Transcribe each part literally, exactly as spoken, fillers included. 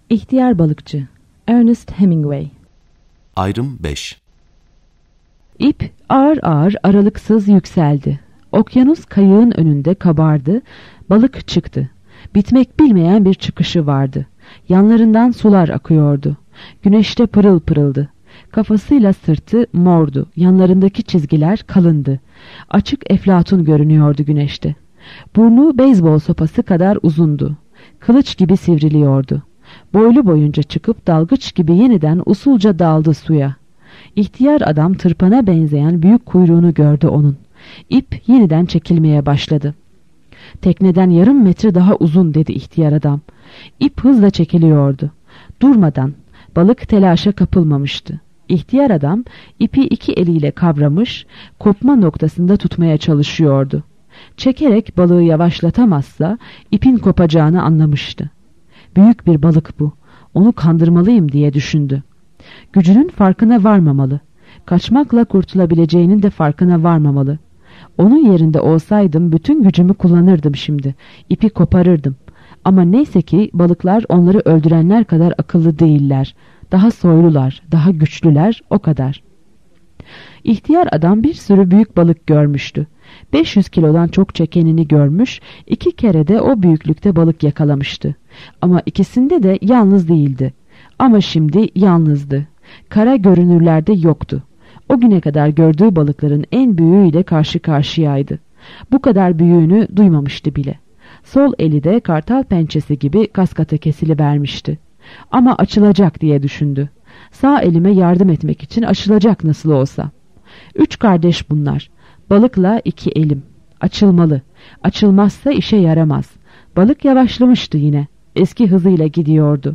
İhtiyar Balıkçı Ernest Hemingway. Ayrım beş. İp ağır ağır aralıksız yükseldi. Okyanus kayığın önünde kabardı. Balık çıktı. Bitmek bilmeyen bir çıkışı vardı. Yanlarından sular akıyordu. Güneşte pırıl pırıldı. Kafasıyla sırtı mordu. Yanlarındaki çizgiler kalındı. Açık eflatun görünüyordu güneşte. Burnu beyzbol sopası kadar uzundu. Kılıç gibi sivriliyordu. Boylu boyunca çıkıp dalgıç gibi yeniden usulca daldı suya. İhtiyar adam tırpana benzeyen büyük kuyruğunu gördü onun. İp yeniden çekilmeye başladı. Tekneden yarım metre daha uzun dedi ihtiyar adam. İp hızla çekiliyordu. Durmadan, balık telaşa kapılmamıştı. İhtiyar adam ipi iki eliyle kavramış, kopma noktasında tutmaya çalışıyordu. Çekerek balığı yavaşlatamazsa ipin kopacağını anlamıştı. Büyük bir balık bu. Onu kandırmalıyım diye düşündü. Gücünün farkına varmamalı. Kaçmakla kurtulabileceğinin de farkına varmamalı. Onun yerinde olsaydım bütün gücümü kullanırdım şimdi. İpi koparırdım. Ama neyse ki balıklar onları öldürenler kadar akıllı değiller. Daha soylular, daha güçlüler, o kadar. İhtiyar adam bir sürü büyük balık görmüştü. beş yüz kilodan çok çekenini görmüş, iki kere de o büyüklükte balık yakalamıştı. Ama ikisinde de yalnız değildi. Ama şimdi yalnızdı. Kara görünürlerde yoktu. O güne kadar gördüğü balıkların en büyüğüyle karşı karşıyaydı. Bu kadar büyüğünü duymamıştı bile. Sol eli de kartal pençesi gibi kaskata kesilivermişti. Ama açılacak diye düşündü. Sağ elime yardım etmek için açılacak nasıl olsa. Üç kardeş bunlar. Balıkla iki elim. Açılmalı. Açılmazsa işe yaramaz. Balık yavaşlamıştı yine. Eski hızıyla gidiyordu.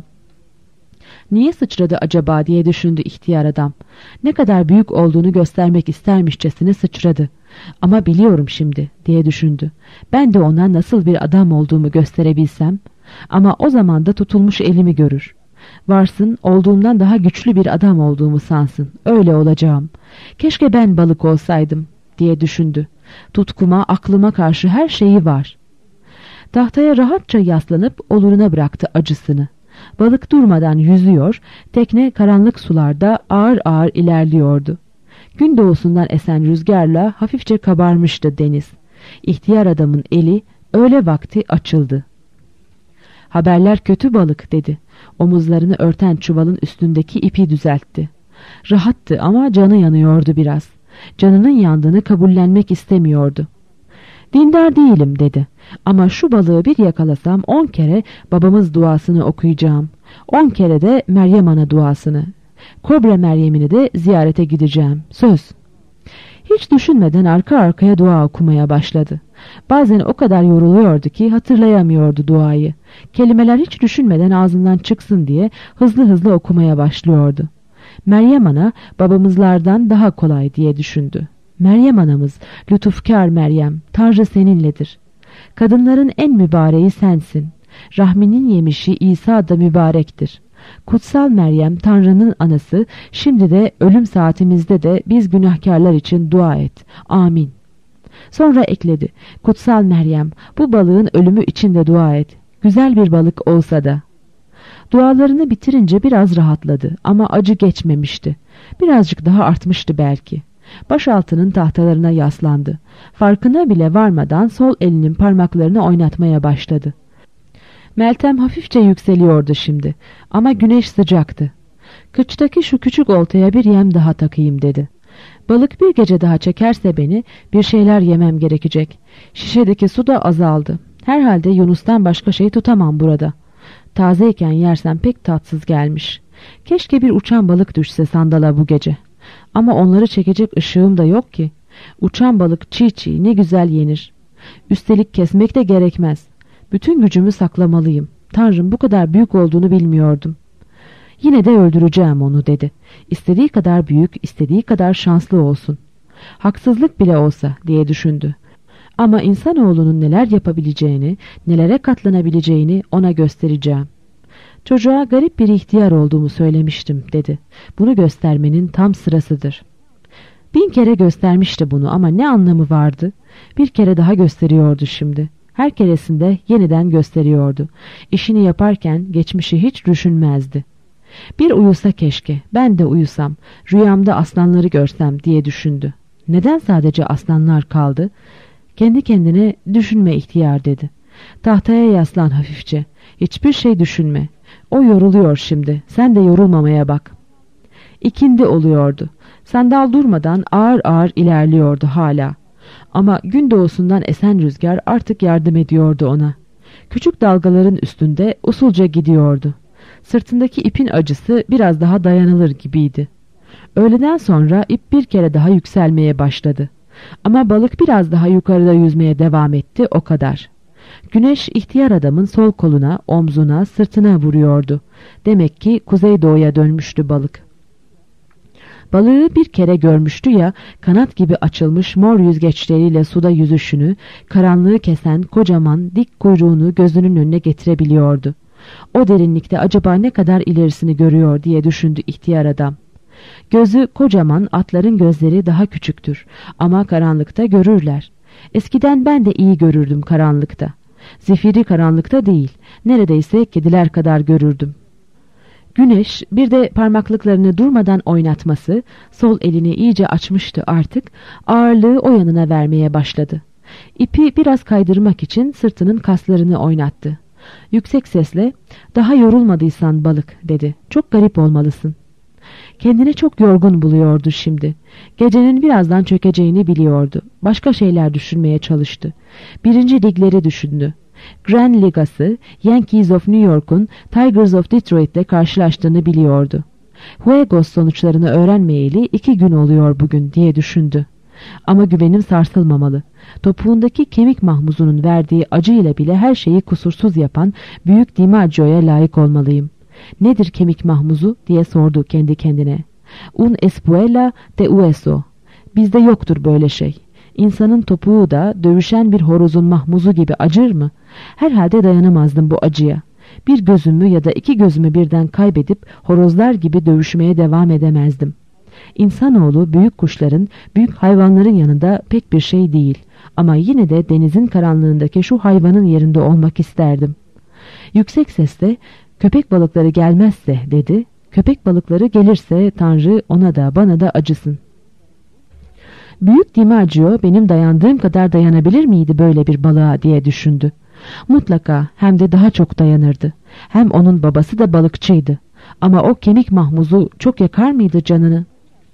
Niye sıçradı acaba diye düşündü ihtiyar adam. Ne kadar büyük olduğunu göstermek istermişçesine sıçradı. Ama biliyorum şimdi diye düşündü. Ben de ona nasıl bir adam olduğumu gösterebilsem. Ama o zaman da tutulmuş elimi görür. Varsın olduğumdan daha güçlü bir adam olduğumu sansın. Öyle olacağım. Keşke ben balık olsaydım diye düşündü. Tutkuma, aklıma karşı her şeyi var. Tahtaya rahatça yaslanıp oluruna bıraktı acısını. Balık durmadan yüzüyor, tekne karanlık sularda ağır ağır ilerliyordu. Gün doğusundan esen rüzgarla hafifçe kabarmıştı deniz. İhtiyar adamın eli öğle vakti açıldı. Haberler kötü balık dedi. Omuzlarını örten çuvalın üstündeki ipi düzeltti. Rahattı ama canı yanıyordu biraz. Canının yandığını kabullenmek istemiyordu. Dindar değilim dedi. Ama şu balığı bir yakalasam on kere babamız duasını okuyacağım. On kere de Meryem Ana duasını. Kobra Meryem'ini de ziyarete gideceğim. Söz. Hiç düşünmeden arka arkaya dua okumaya başladı. Bazen o kadar yoruluyordu ki hatırlayamıyordu duayı. Kelimeler hiç düşünmeden ağzından çıksın diye hızlı hızlı okumaya başlıyordu. Meryem Ana babamızlardan daha kolay diye düşündü. Meryem anamız, lütufkar Meryem, Tanrı seninledir. Kadınların en mübareği sensin. Rahminin yemişi İsa da mübarektir. Kutsal Meryem, Tanrı'nın anası, şimdi de ölüm saatimizde de biz günahkarlar için dua et. Amin. Sonra ekledi. Kutsal Meryem, bu balığın ölümü için de dua et. Güzel bir balık olsa da. Dualarını bitirince biraz rahatladı ama acı geçmemişti. Birazcık daha artmıştı belki. Başaltının tahtalarına yaslandı. Farkına bile varmadan sol elinin parmaklarını oynatmaya başladı. Meltem hafifçe yükseliyordu şimdi ama güneş sıcaktı. Kıçtaki şu küçük oltaya bir yem daha takayım dedi. Balık bir gece daha çekerse beni bir şeyler yemem gerekecek. Şişedeki su da azaldı. Herhalde yunustan başka şey tutamam burada. Tazeyken yersem pek tatsız gelmiş. Keşke bir uçan balık düşse sandala bu gece. Ama onları çekecek ışığım da yok ki. Uçan balık çiğ çiğ ne güzel yenir. Üstelik kesmek de gerekmez. Bütün gücümü saklamalıyım. Tanrım bu kadar büyük olduğunu bilmiyordum. Yine de öldüreceğim onu dedi. İstediği kadar büyük, istediği kadar şanslı olsun. Haksızlık bile olsa diye düşündü. Ama insanoğlunun neler yapabileceğini, nelere katlanabileceğini ona göstereceğim. Çocuğa garip bir ihtiyar olduğumu söylemiştim dedi. Bunu göstermenin tam sırasıdır. Bin kere göstermişti bunu ama ne anlamı vardı? Bir kere daha gösteriyordu şimdi. Her keresinde yeniden gösteriyordu. İşini yaparken geçmişi hiç düşünmezdi. Bir uyusa keşke, ben de uyusam, rüyamda aslanları görsem diye düşündü. Neden sadece aslanlar kaldı? Kendi kendine düşünme ihtiyar dedi. Tahtaya yaslan hafifçe. Hiçbir şey düşünme. O yoruluyor şimdi. Sen de yorulmamaya bak. İkindi oluyordu. Sandal durmadan ağır ağır ilerliyordu hala. Ama gün doğusundan esen rüzgar artık yardım ediyordu ona. Küçük dalgaların üstünde usulca gidiyordu. Sırtındaki ipin acısı biraz daha dayanılır gibiydi. Öğleden sonra ip bir kere daha yükselmeye başladı. Ama balık biraz daha yukarıda yüzmeye devam etti, o kadar. Güneş ihtiyar adamın sol koluna, omzuna, sırtına vuruyordu. Demek ki kuzeydoğuya dönmüştü balık. Balığı bir kere görmüştü ya, kanat gibi açılmış mor yüzgeçleriyle suda yüzüşünü, karanlığı kesen kocaman dik kuyruğunu gözünün önüne getirebiliyordu. O derinlikte acaba ne kadar ilerisini görüyor diye düşündü ihtiyar adam. Gözü kocaman, atların gözleri daha küçüktür ama karanlıkta görürler. Eskiden ben de iyi görürdüm karanlıkta. Zifiri karanlıkta değil, neredeyse kediler kadar görürdüm. Güneş bir de parmaklıklarını durmadan oynatması, sol elini iyice açmıştı artık, ağırlığı o yanına vermeye başladı. İpi biraz kaydırmak için sırtının kaslarını oynattı. Yüksek sesle, "Daha yorulmadıysan balık," dedi. "Çok garip olmalısın." Kendini çok yorgun buluyordu şimdi. Gecenin birazdan çökeceğini biliyordu. Başka şeyler düşünmeye çalıştı. Birinci ligleri düşündü. Grand Ligası, Yankees of New York'un Tigers of Detroit'le karşılaştığını biliyordu. Juegos sonuçlarını öğrenmeyeli iki gün oluyor bugün diye düşündü. Ama güvenim sarsılmamalı. Topuğundaki kemik mahmuzunun verdiği acıyla bile her şeyi kusursuz yapan Büyük DiMaggio'ya layık olmalıyım. "Nedir kemik mahmuzu?" diye sordu kendi kendine. "Un espuela de hueso." Bizde yoktur böyle şey. İnsanın topuğu da dövüşen bir horozun mahmuzu gibi acır mı? Herhalde dayanamazdım bu acıya. Bir gözümü ya da iki gözümü birden kaybedip horozlar gibi dövüşmeye devam edemezdim. İnsanoğlu büyük kuşların, büyük hayvanların yanında pek bir şey değil. Ama yine de denizin karanlığındaki şu hayvanın yerinde olmak isterdim. Yüksek sesle, "Köpek balıkları gelmezse," dedi. "Köpek balıkları gelirse Tanrı ona da bana da acısın." Büyük DiMaggio benim dayandığım kadar dayanabilir miydi böyle bir balığa diye düşündü. Mutlaka, hem de daha çok dayanırdı. Hem onun babası da balıkçıydı. Ama o kemik mahmuzu çok yakar mıydı canını?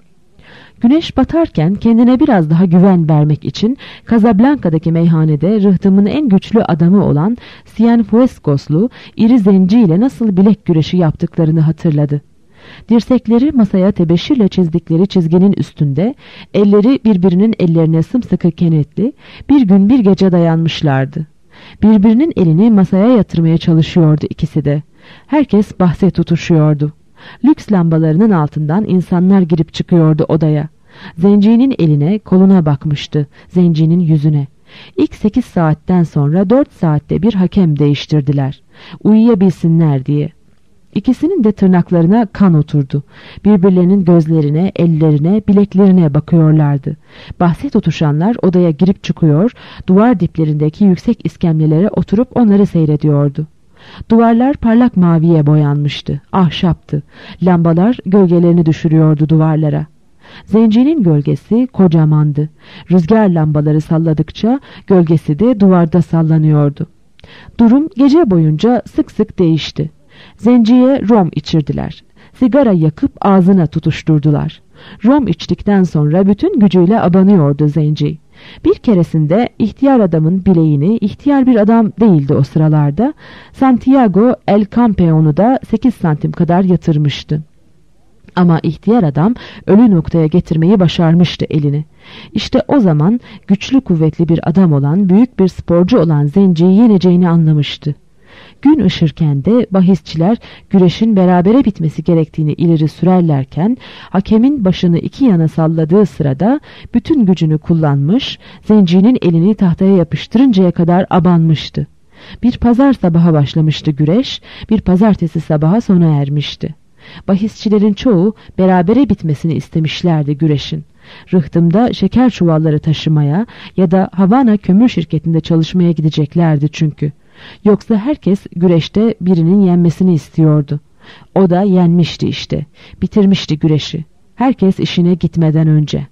Güneş batarken kendine biraz daha güven vermek için Casablanca'daki meyhanede rıhtımın en güçlü adamı olan Cienfuegos'lu iri zenci ile nasıl bilek güreşi yaptıklarını hatırladı. Dirsekleri masaya tebeşirle çizdikleri çizginin üstünde, elleri birbirinin ellerine sımsıkı kenetli, bir gün bir gece dayanmışlardı. Birbirinin elini masaya yatırmaya çalışıyordu ikisi de. Herkes bahse tutuşuyordu. Lüks lambalarının altından insanlar girip çıkıyordu odaya. Zencinin eline, koluna bakmıştı, zencinin yüzüne. İlk sekiz saatten sonra dört saatte bir hakem değiştirdiler. Uyuyabilsinler diye. İkisinin de tırnaklarına kan oturdu. Birbirlerinin gözlerine, ellerine, bileklerine bakıyorlardı. Bahse tutuşanlar odaya girip çıkıyor, duvar diplerindeki yüksek iskemlelere oturup onları seyrediyordu. Duvarlar parlak maviye boyanmıştı, ahşaptı. Lambalar gölgelerini düşürüyordu duvarlara. Zencinin gölgesi kocamandı. Rüzgar lambaları salladıkça gölgesi de duvarda sallanıyordu. Durum gece boyunca sık sık değişti. Zenciye rom içirdiler. Sigara yakıp ağzına tutuşturdular. Rom içtikten sonra bütün gücüyle abanıyordu zenci. Bir keresinde ihtiyar adamın bileğini, ihtiyar bir adam değildi o sıralarda, Santiago El Campeon'u da sekiz santim kadar yatırmıştı. Ama ihtiyar adam ölü noktaya getirmeyi başarmıştı elini. İşte o zaman güçlü kuvvetli bir adam olan, büyük bir sporcu olan zenciyi yeneceğini anlamıştı. Gün ışırken de bahisçiler güreşin berabere bitmesi gerektiğini ileri sürerlerken, hakemin başını iki yana salladığı sırada bütün gücünü kullanmış, zencinin elini tahtaya yapıştırıncaya kadar abanmıştı. Bir pazar sabaha başlamıştı güreş, bir pazartesi sabaha sona ermişti. Bahisçilerin çoğu berabere bitmesini istemişlerdi güreşin. Rıhtımda şeker çuvalları taşımaya ya da Havana kömür şirketinde çalışmaya gideceklerdi çünkü. Yoksa herkes güreşte birinin yenmesini istiyordu. O da yenmişti işte. Bitirmişti güreşi. Herkes işine gitmeden önce.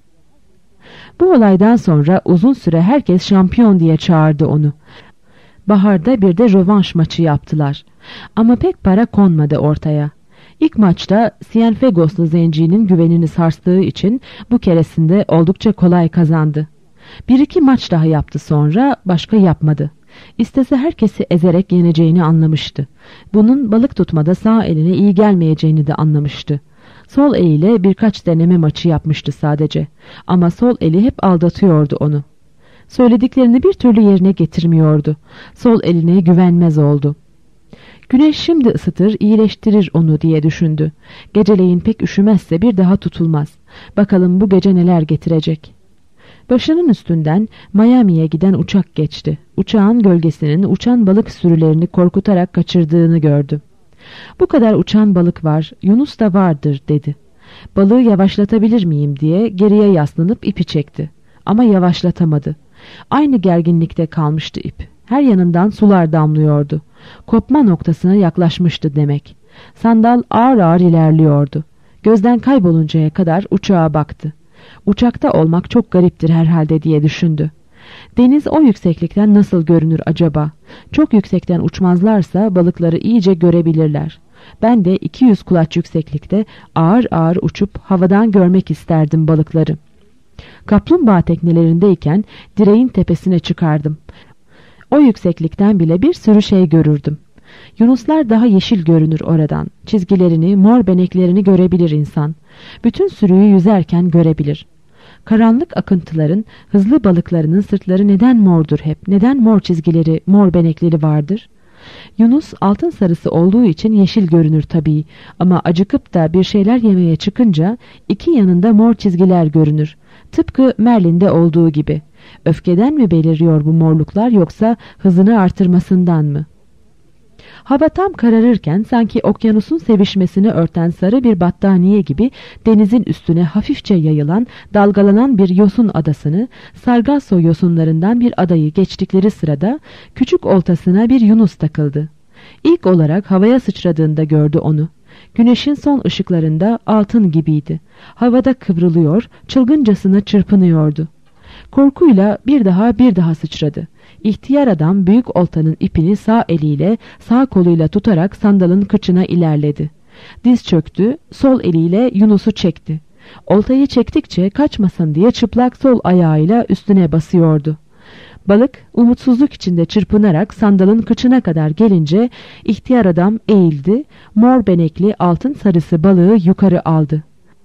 Bu olaydan sonra uzun süre herkes şampiyon diye çağırdı onu. Baharda bir de rövanş maçı yaptılar. Ama pek para konmadı ortaya. İlk maçta Cienfuegoslu zencinin güvenini sarstığı için bu keresinde oldukça kolay kazandı. Bir iki maç daha yaptı, sonra başka yapmadı. İstese herkesi ezerek yeneceğini anlamıştı. Bunun balık tutmada sağ eline iyi gelmeyeceğini de anlamıştı. Sol eliyle birkaç deneme maçı yapmıştı sadece. Ama sol eli hep aldatıyordu onu. Söylediklerini bir türlü yerine getirmiyordu. Sol eline güvenmez oldu. Güneş şimdi ısıtır, iyileştirir onu diye düşündü. Geceleyin pek üşümezse bir daha tutulmaz. Bakalım bu gece neler getirecek. Başının üstünden Miami'ye giden uçak geçti. Uçağın gölgesinin uçan balık sürülerini korkutarak kaçırdığını gördü. Bu kadar uçan balık var, Yunus da vardır dedi. Balığı yavaşlatabilir miyim diye geriye yaslanıp ipi çekti. Ama yavaşlatamadı. Aynı gerginlikte kalmıştı ip. Her yanından sular damlıyordu. Kopma noktasına yaklaşmıştı demek. Sandal ağır ağır ilerliyordu. Gözden kayboluncaya kadar uçağa baktı. Uçakta olmak çok gariptir herhalde diye düşündü. Deniz o yükseklikten nasıl görünür acaba? Çok yüksekten uçmazlarsa balıkları iyice görebilirler. Ben de iki yüz kulaç yükseklikte ağır ağır uçup havadan görmek isterdim balıkları. Kaplumbağa teknelerindeyken direğin tepesine çıkardım. O yükseklikten bile bir sürü şey görürdüm. Yunuslar daha yeşil görünür oradan. Çizgilerini, mor beneklerini görebilir insan. Bütün sürüyü yüzerken görebilir. Karanlık akıntıların, hızlı balıklarının sırtları neden mordur hep? Neden mor çizgileri, mor benekleri vardır? Yunus altın sarısı olduğu için yeşil görünür tabii. Ama acıkıp da bir şeyler yemeye çıkınca iki yanında mor çizgiler görünür. Tıpkı Merlin'de olduğu gibi. Öfkeden mi beliriyor bu morluklar, yoksa hızını artırmasından mı? Hava tam kararırken sanki okyanusun sevişmesini örten sarı bir battaniye gibi denizin üstüne hafifçe yayılan, dalgalanan bir yosun adasını, Sargasso yosunlarından bir adayı geçtikleri sırada küçük oltasına bir yunus takıldı. İlk olarak havaya sıçradığında gördü onu. Güneşin son ışıklarında altın gibiydi. Havada kıvrılıyor, çılgıncasına çırpınıyordu. Korkuyla bir daha bir daha sıçradı. İhtiyar adam büyük oltanın ipini sağ eliyle, sağ koluyla tutarak sandalın kıçına ilerledi. Diz çöktü, sol eliyle Yunus'u çekti. Oltayı çektikçe kaçmasın diye çıplak sol ayağıyla üstüne basıyordu. Balık umutsuzluk içinde çırpınarak sandalın kıçına kadar gelince ihtiyar adam eğildi, mor benekli altın sarısı balığı yukarı aldı.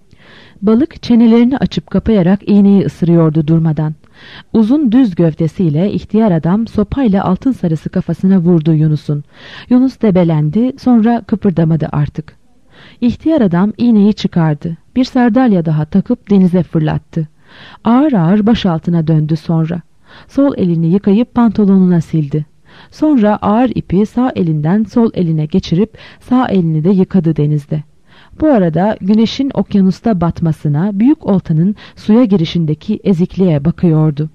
Balık çenelerini açıp kapayarak iğneyi ısırıyordu durmadan. Uzun düz gövdesiyle ihtiyar adam sopayla altın sarısı kafasına vurdu Yunus'un. Yunus debelendi, sonra kıpırdamadı artık. İhtiyar adam iğneyi çıkardı. Bir sardalya daha takıp denize fırlattı. Ağır ağır baş altına döndü sonra. Sol elini yıkayıp pantolonuna sildi. Sonra ağır ipi sağ elinden sol eline geçirip sağ elini de yıkadı denizde. Bu arada güneşin okyanusta batmasına, büyük oltanın suya girişindeki ezikliğe bakıyordu.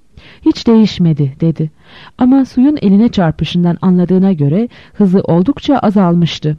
Hiç değişmedi dedi. Ama suyun eline çarpışından anladığına göre hızı oldukça azalmıştı.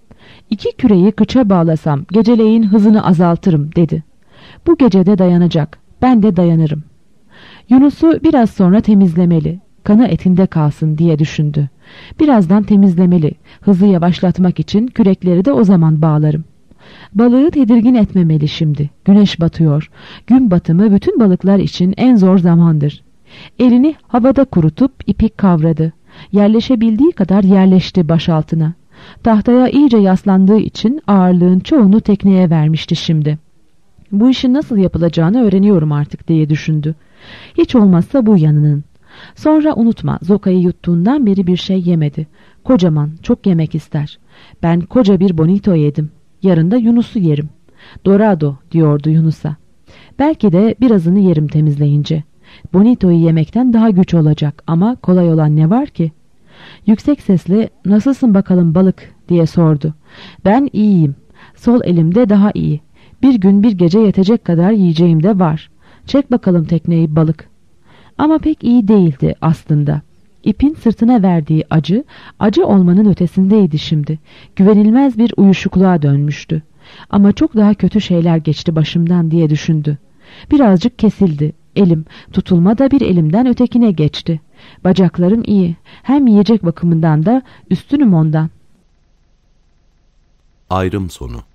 İki küreyi kıça bağlasam geceleyin hızını azaltırım dedi. Bu gecede dayanacak. Ben de dayanırım. Yunus'u biraz sonra temizlemeli. Kanı etinde kalsın diye düşündü. Birazdan temizlemeli. Hızı yavaşlatmak için kürekleri de o zaman bağlarım. Balığı tedirgin etmemeli şimdi. Güneş batıyor. Gün batımı bütün balıklar için en zor zamandır. Elini havada kurutup ipik kavradı. Yerleşebildiği kadar yerleşti baş altına. Tahtaya iyice yaslandığı için ağırlığın çoğunu tekneye vermişti şimdi. Bu işin nasıl yapılacağını öğreniyorum artık diye düşündü. Hiç olmazsa bu yanının. Sonra unutma, zokayı yuttuğundan beri bir şey yemedi. Kocaman, çok yemek ister. Ben koca bir bonito yedim. Yarın da Yunus'u yerim. Dorado diyordu Yunus'a. Belki de birazını yerim temizleyince. Bonito'yu yemekten daha güç olacak ama kolay olan ne var ki? Yüksek sesle nasılsın bakalım balık diye sordu. Ben iyiyim. Sol elimde daha iyi. Bir gün bir gece yetecek kadar yiyeceğim de var. Çek bakalım tekneyi balık. Ama pek iyi değildi aslında. İpin sırtına verdiği acı, acı olmanın ötesindeydi şimdi. Güvenilmez bir uyuşukluğa dönmüştü. Ama çok daha kötü şeyler geçti başımdan diye düşündü. Birazcık kesildi. Elim, tutulma da bir elimden ötekine geçti. Bacaklarım iyi. Hem yiyecek bakımından da üstünüm ondan. Ayrım sonu.